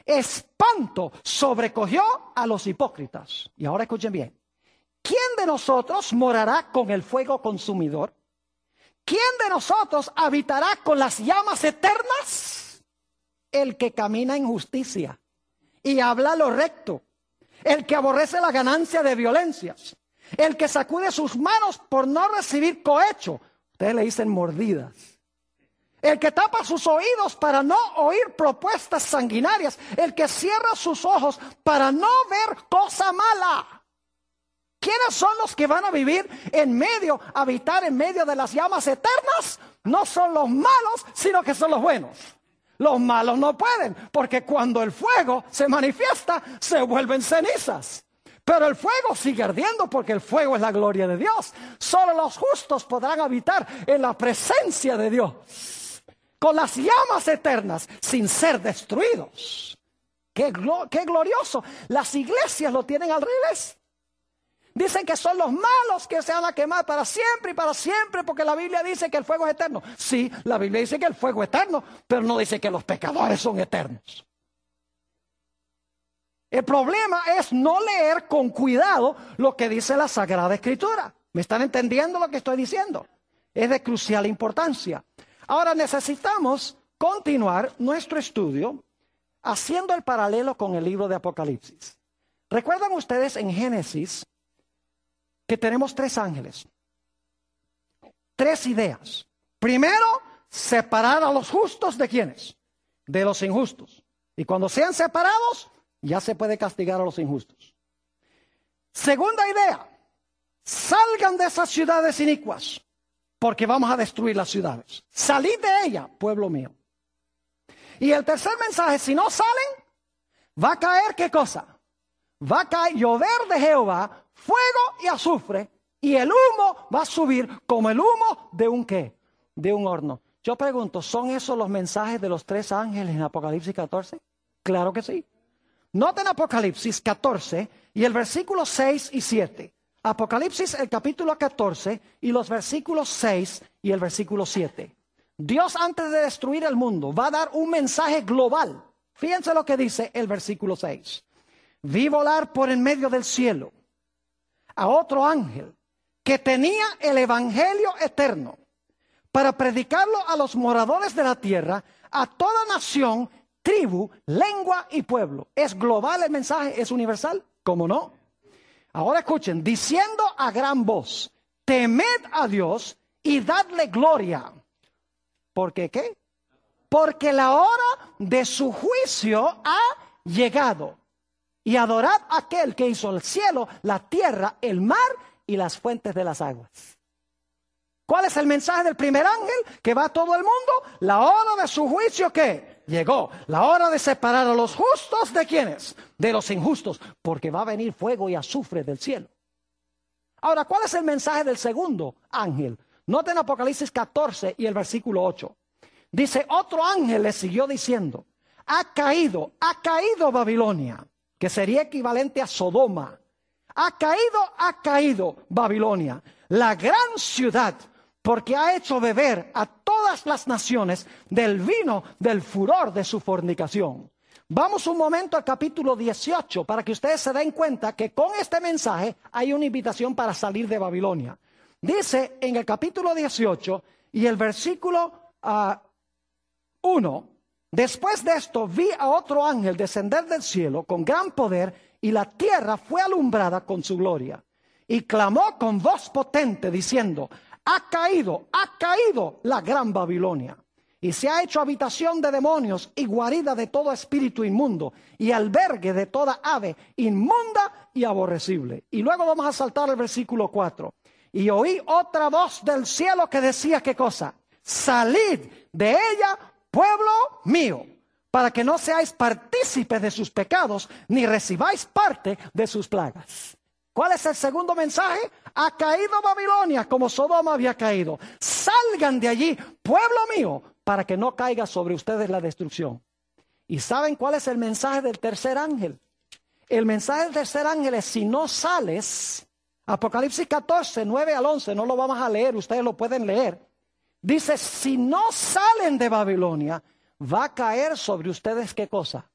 espanto sobrecogió a los hipócritas. Y ahora escuchen bien. ¿Quién de nosotros morará con el fuego consumidor? ¿Quién de nosotros habitará con las llamas eternas? El que camina en justicia y habla lo recto, el que aborrece la ganancia de violencias, el que sacude sus manos por no recibir cohecho. Ustedes le dicen mordidas. El que tapa sus oídos para no oír propuestas sanguinarias, el que cierra sus ojos para no ver cosa mala. ¿Quiénes son los que van a vivir habitar en medio de las llamas eternas? No son los malos, sino que son los buenos. Los malos no pueden, porque cuando el fuego se manifiesta, se vuelven cenizas. Pero el fuego sigue ardiendo, porque el fuego es la gloria de Dios. Solo los justos podrán habitar en la presencia de Dios, con las llamas eternas, sin ser destruidos. ¡Qué glorioso! Las iglesias lo tienen al revés. Dicen que son los malos que se van a quemar para siempre y para siempre, porque la Biblia dice que el fuego es eterno. Sí, la Biblia dice que el fuego es eterno, pero no dice que los pecadores son eternos. El problema es no leer con cuidado lo que dice la Sagrada Escritura. ¿Me están entendiendo lo que estoy diciendo? Es de crucial importancia. Ahora necesitamos continuar nuestro estudio haciendo el paralelo con el libro de Apocalipsis. ¿Recuerdan ustedes en Génesis que tenemos 3 ángeles? 3 ideas. Primero, separar a los justos de ¿quiénes? De los injustos. Y cuando sean separados, ya se puede castigar a los injustos. Segunda idea, salgan de esas ciudades inicuas, porque vamos a destruir las ciudades. Salid de ella, pueblo mío. Y el tercer mensaje, si no salen, va a caer ¿qué cosa? Va a caer llover de Jehová, fuego y azufre, y el humo va a subir como el humo de un ¿qué? De un horno. Yo pregunto, ¿son esos los mensajes de los 3 ángeles en Apocalipsis 14? Claro que sí. Noten Apocalipsis 14 y el versículo 6 y 7. Apocalipsis el capítulo 14 y los versículos 6 y el versículo 7. Dios, antes de destruir el mundo, va a dar un mensaje global. Fíjense lo que dice el versículo 6. Vi volar por en medio del cielo a otro ángel que tenía el evangelio eterno para predicarlo a los moradores de la tierra, a toda nación, tribu, lengua y pueblo. ¿Es global el mensaje? ¿Es universal? ¿Cómo no? Ahora escuchen, diciendo a gran voz, temed a Dios y dadle gloria. ¿Por qué qué? Porque la hora de su juicio ha llegado. Y adorad a aquel que hizo el cielo, la tierra, el mar y las fuentes de las aguas. ¿Cuál es el mensaje del primer ángel que va a todo el mundo? La hora de su juicio, ¿qué? Llegó. La hora de separar a los justos de ¿quiénes? De los injustos, porque va a venir fuego y azufre del cielo. Ahora, ¿cuál es el mensaje del segundo ángel? Noten Apocalipsis 14 y el versículo 8. Dice, otro ángel le siguió diciendo, ha caído Babilonia, que sería equivalente a Sodoma. Ha caído Babilonia, la gran ciudad, porque ha hecho beber a todas las naciones del vino del furor de su fornicación. Vamos un momento al capítulo 18 para que ustedes se den cuenta que con este mensaje hay una invitación para salir de Babilonia. Dice en el capítulo 18 y el versículo 1, después de esto vi a otro ángel descender del cielo con gran poder y la tierra fue alumbrada con su gloria. Y clamó con voz potente diciendo, ha caído la gran Babilonia. Y se ha hecho habitación de demonios y guarida de todo espíritu inmundo y albergue de toda ave inmunda y aborrecible. Y luego vamos a saltar al versículo 4. Y oí otra voz del cielo que decía, ¿qué cosa? Salid de ella, pueblo mío, para que no seáis partícipes de sus pecados, ni recibáis parte de sus plagas. ¿Cuál es el segundo mensaje? Ha caído Babilonia como Sodoma había caído. Salgan de allí, pueblo mío, para que no caiga sobre ustedes la destrucción. ¿Y saben cuál es el mensaje del tercer ángel? El mensaje del tercer ángel es, si no sales, Apocalipsis 14, 9 al 11, no lo vamos a leer, ustedes lo pueden leer. Dice, si no salen de Babilonia, va a caer sobre ustedes, ¿qué cosa?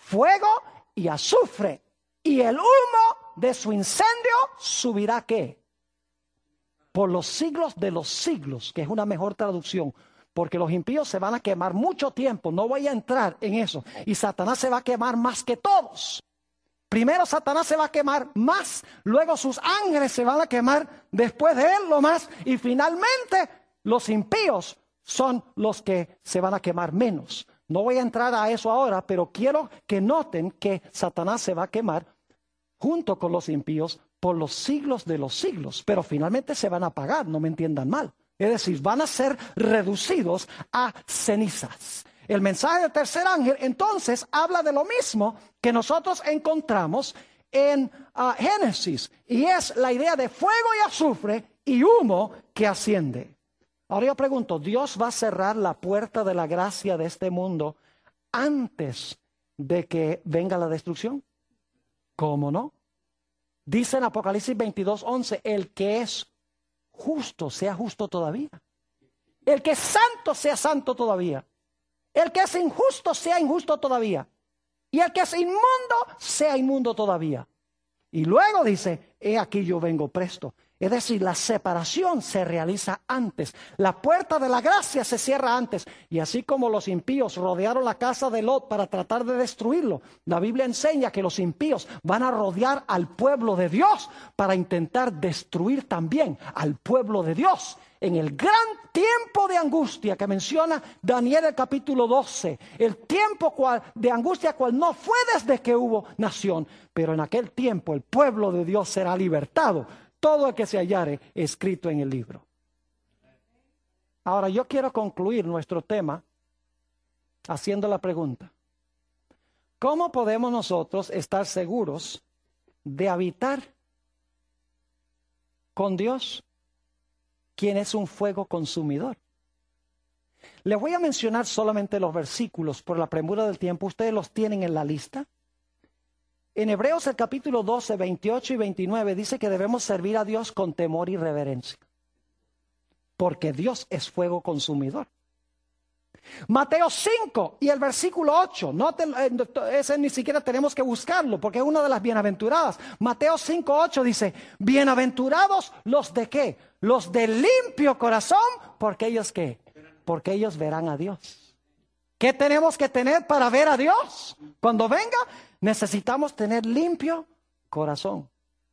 fuego y azufre, y el humo de su incendio subirá, ¿qué? Por los siglos de los siglos, que es una mejor traducción, porque los impíos se van a quemar mucho tiempo, no voy a entrar en eso, y Satanás se va a quemar más que todos. Primero Satanás se va a quemar más, luego sus ángeles se van a quemar después de él lo más, y finalmente los impíos son los que se van a quemar menos. No voy a entrar a eso ahora, pero quiero que noten que Satanás se va a quemar junto con los impíos por los siglos de los siglos, pero finalmente se van a apagar, no me entiendan mal. Es decir, van a ser reducidos a cenizas. El mensaje del tercer ángel entonces habla de lo mismo que nosotros encontramos en Génesis, y es la idea de fuego y azufre y humo que asciende. Ahora yo pregunto, ¿Dios va a cerrar la puerta de la gracia de este mundo antes de que venga la destrucción? ¿Cómo no? Dice en Apocalipsis 22:11, el que es justo sea justo todavía. El que es santo sea santo todavía. El que es injusto sea injusto todavía. Y el que es inmundo sea inmundo todavía. Y luego dice, he aquí yo vengo presto. Es decir, la separación se realiza antes. La puerta de la gracia se cierra antes. Y así como los impíos rodearon la casa de Lot para tratar de destruirlo, la Biblia enseña que los impíos van a rodear al pueblo de Dios para intentar destruir también al pueblo de Dios. En el gran tiempo de angustia que menciona Daniel el capítulo 12, el tiempo de angustia cual no fue desde que hubo nación, pero en aquel tiempo el pueblo de Dios será libertado. Todo el que se hallare escrito en el libro. Ahora yo quiero concluir nuestro tema haciendo la pregunta: ¿cómo podemos nosotros estar seguros de habitar con Dios, quien es un fuego consumidor? Les voy a mencionar solamente los versículos por la premura del tiempo. Ustedes los tienen en la lista. En Hebreos el capítulo 12, 28 y 29 dice que debemos servir a Dios con temor y reverencia, porque Dios es fuego consumidor. Mateo 5 y el versículo 8, ese ni siquiera tenemos que buscarlo porque es una de las bienaventuradas. Mateo 5, 8 dice, bienaventurados los de ¿qué? Los de limpio corazón, porque ellos ¿qué? Porque ellos verán a Dios. ¿Qué tenemos que tener para ver a Dios cuando venga? Necesitamos tener limpio corazón.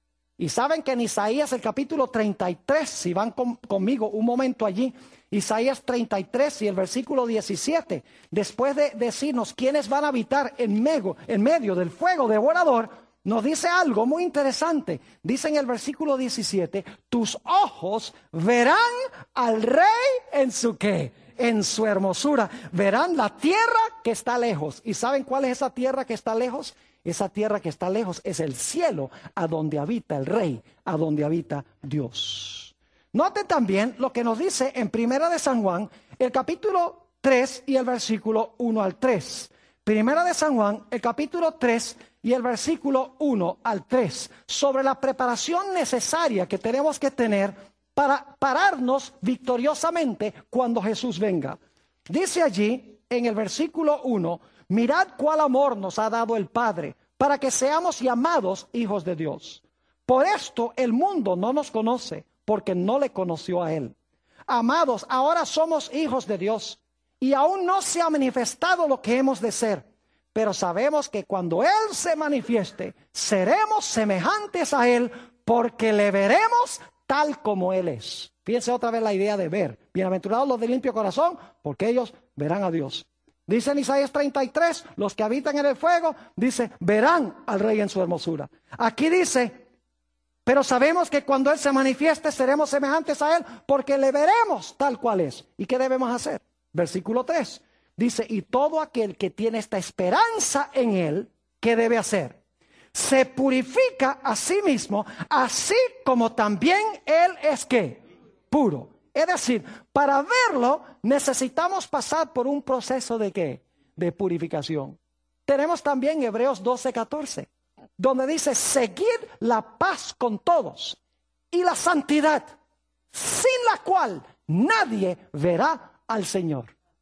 Y saben que en Isaías el capítulo 33, si van conmigo un momento allí, Isaías 33 y el versículo 17, después de decirnos quiénes van a habitar en medio del fuego devorador, nos dice algo muy interesante. Dice en el versículo 17, tus ojos verán al Rey en su ¿qué? En su hermosura. Verán la tierra que está lejos. ¿Y saben cuál es esa tierra que está lejos? Esa tierra que está lejos es el cielo, a donde habita el Rey, a donde habita Dios. Noten también lo que nos dice en Primera de San Juan, el capítulo 3 y el versículo 1 al 3. Primera de San Juan, el capítulo 3 y el versículo 1 al 3, sobre la preparación necesaria que tenemos que tener para pararnos victoriosamente cuando Jesús venga. Dice allí en el versículo 1, mirad cuál amor nos ha dado el Padre, para que seamos llamados hijos de Dios. Por esto el mundo no nos conoce, porque no le conoció a Él. Amados, ahora somos hijos de Dios, y aún no se ha manifestado lo que hemos de ser. Pero sabemos que cuando Él se manifieste, seremos semejantes a Él, porque le veremos tal como Él es. Fíjense otra vez la idea de ver. Bienaventurados los de limpio corazón, porque ellos verán a Dios. Dice en Isaías 33, los que habitan en el fuego, dice, verán al Rey en su hermosura. Aquí dice, pero sabemos que cuando Él se manifieste, seremos semejantes a Él, porque le veremos tal cual es. ¿Y qué debemos hacer? Versículo 3, dice, y todo aquel que tiene esta esperanza en Él, ¿qué debe hacer? Se purifica a sí mismo, así como también Él es ¿qué? Puro. Es decir, para verlo necesitamos pasar por un proceso de ¿qué? De purificación. Tenemos también Hebreos 12:14, donde dice, seguid la paz con todos y la santidad, sin la cual nadie verá al Señor.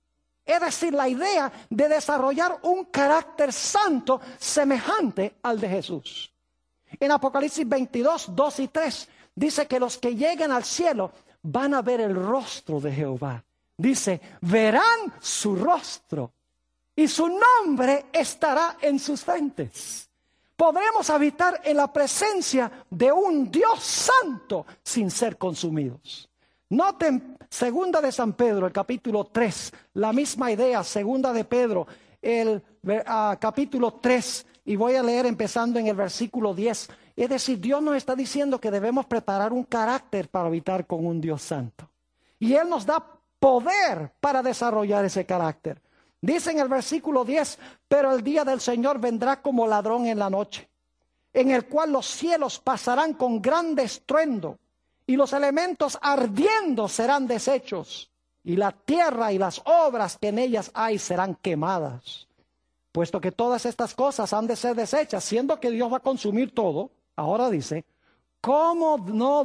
Es decir, la idea de desarrollar un carácter santo semejante al de Jesús. En Apocalipsis 22, 2 y 3 dice que los que lleguen al cielo van a ver el rostro de Jehová. Dice, verán su rostro y su nombre estará en sus frentes. Podremos habitar en la presencia de un Dios santo sin ser consumidos. Noten, segunda de San Pedro, el capítulo 3, la misma idea, segunda de Pedro, el capítulo 3, y voy a leer empezando en el versículo 10. Es decir, Dios nos está diciendo que debemos preparar un carácter para habitar con un Dios santo. Y Él nos da poder para desarrollar ese carácter. Dice en el versículo 10, pero el día del Señor vendrá como ladrón en la noche, en el cual los cielos pasarán con grande estruendo, y los elementos ardiendo serán deshechos, y la tierra y las obras que en ellas hay serán quemadas. Puesto que todas estas cosas han de ser deshechas, siendo que Dios va a consumir todo, ahora dice, ¿cómo no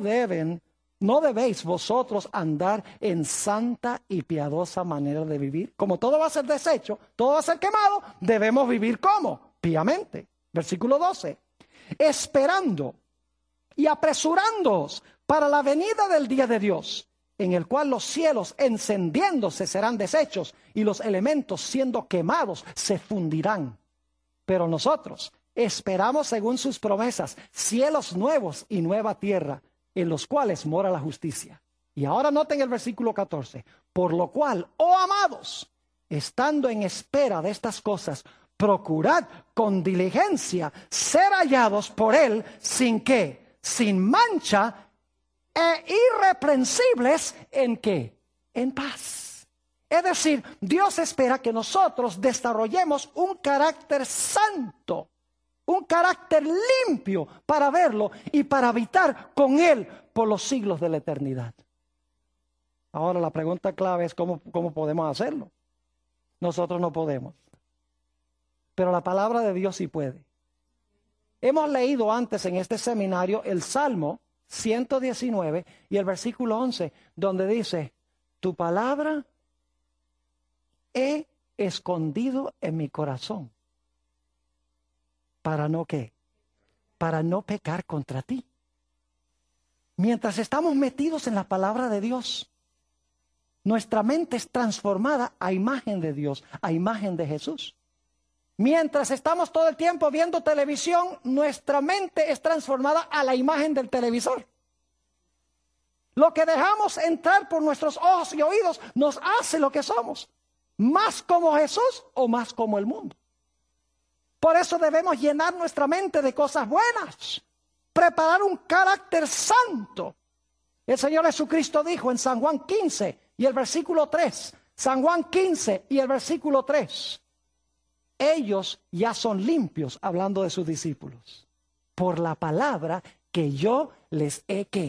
debéis vosotros andar en santa y piadosa manera de vivir? Como todo va a ser deshecho, todo va a ser quemado, debemos vivir ¿cómo? Piamente. Versículo 12. Esperando y apresurándoos para la venida del día de Dios, en el cual los cielos encendiéndose serán deshechos y los elementos siendo quemados se fundirán. Pero nosotros esperamos según sus promesas cielos nuevos y nueva tierra, en los cuales mora la justicia. Y ahora noten el versículo 14. Por lo cual, oh amados, estando en espera de estas cosas, procurad con diligencia ser hallados por Él sin qué, sin mancha e irreprensibles en qué, en paz. Es decir, Dios espera que nosotros desarrollemos un carácter santo, un carácter limpio para verlo y para habitar con Él por los siglos de la eternidad. Ahora la pregunta clave es ¿cómo podemos hacerlo? Nosotros no podemos, pero la palabra de Dios sí puede. Hemos leído antes en este seminario el Salmo 119 y el versículo 11, donde dice, tu palabra he escondido en mi corazón. ¿Para no qué? Para no pecar contra ti. Mientras estamos metidos en la palabra de Dios, nuestra mente es transformada a imagen de Dios, a imagen de Jesús. Mientras estamos todo el tiempo viendo televisión, nuestra mente es transformada a la imagen del televisor. Lo que dejamos entrar por nuestros ojos y oídos nos hace lo que somos. Más como Jesús o más como el mundo. Por eso debemos llenar nuestra mente de cosas buenas. Preparar un carácter santo. El Señor Jesucristo dijo en San Juan 15 y el versículo 3. San Juan 15 y el versículo 3. Ellos ya son limpios, hablando de sus discípulos, por la palabra que yo les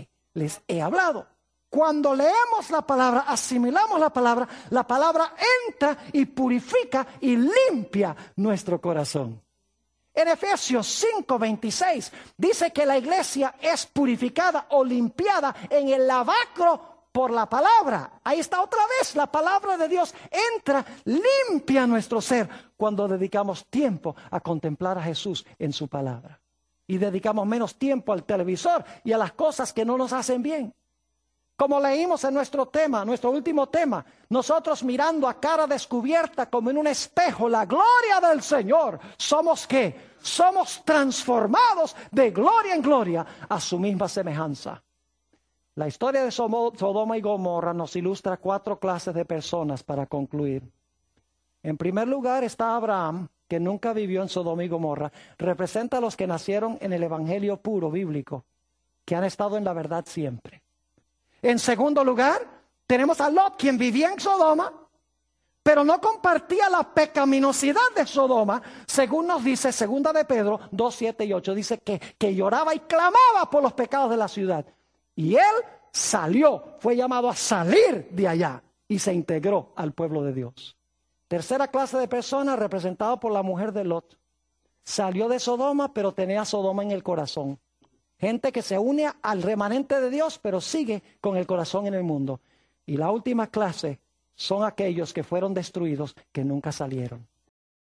he hablado. Cuando leemos la palabra, asimilamos la palabra entra y purifica y limpia nuestro corazón. En Efesios 5:26 dice que la iglesia es purificada o limpiada en el lavacro por la palabra. Ahí está otra vez, la palabra de Dios entra, limpia nuestro ser cuando dedicamos tiempo a contemplar a Jesús en su palabra. Y dedicamos menos tiempo al televisor y a las cosas que no nos hacen bien. Como leímos en nuestro último tema, nosotros mirando a cara descubierta como en un espejo la gloria del Señor, ¿somos qué? Somos transformados de gloria en gloria a su misma semejanza. La historia de Sodoma y Gomorra nos ilustra 4 clases de personas para concluir. En primer lugar está Abraham, que nunca vivió en Sodoma y Gomorra. Representa a los que nacieron en el evangelio puro bíblico, que han estado en la verdad siempre. En segundo lugar, tenemos a Lot, quien vivía en Sodoma, pero no compartía la pecaminosidad de Sodoma, según nos dice segunda de Pedro 2, 7 y 8. Dice que lloraba y clamaba por los pecados de la ciudad. Y él salió, fue llamado a salir de allá y se integró al pueblo de Dios. Tercera clase de personas representada por la mujer de Lot. Salió de Sodoma, pero tenía Sodoma en el corazón. Gente que se une al remanente de Dios, pero sigue con el corazón en el mundo. Y la última clase son aquellos que fueron destruidos que nunca salieron.